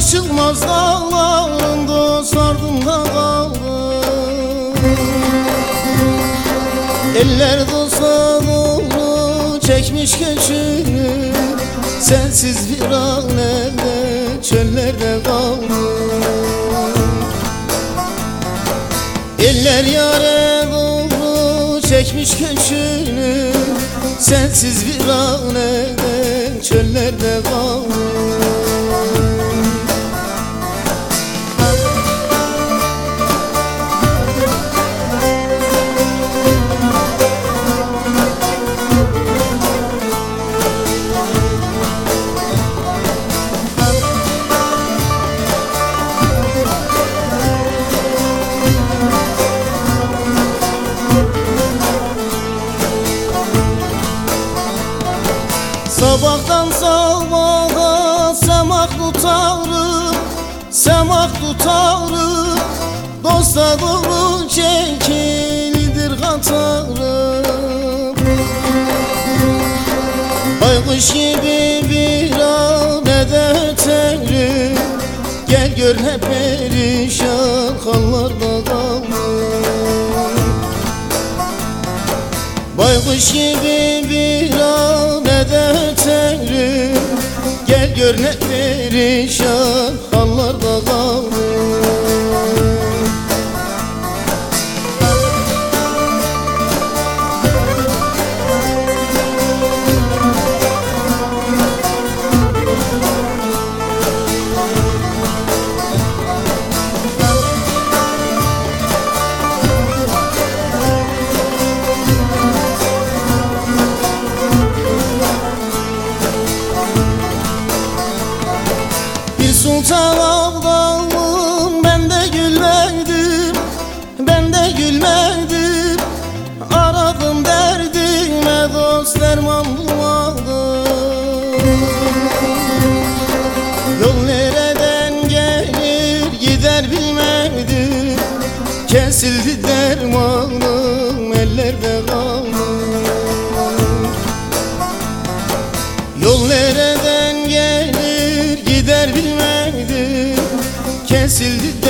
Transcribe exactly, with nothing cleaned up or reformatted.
Aşılmaz dağların dost ardında kaldı. Eller dosta doğru çekmiş göçünü, sensiz viranede çöllerde kaldı. Eller yâre doğru çekmiş göçünü, sensiz viranede çöllerde kaldı. Sabahtan sabaha semak tutarım, semak tutarım. Dosta doğru çekilidir katarım. Baykuş gibi bir an ede öterim, gel gör hep perişan hallarda kaldım. Baykuş gibi bir an ede öterim, gel gör ne perişan hallarda kaldım. Sultan abdalım, ben de gülmedim, ben de gülmedim. Aradım derdime dost derman bulmadım. Yol nereden gelir gider bilmedim, kesildi dermanım ellerde kaldı. Yol nereden gelir gider bilmedim, kesildi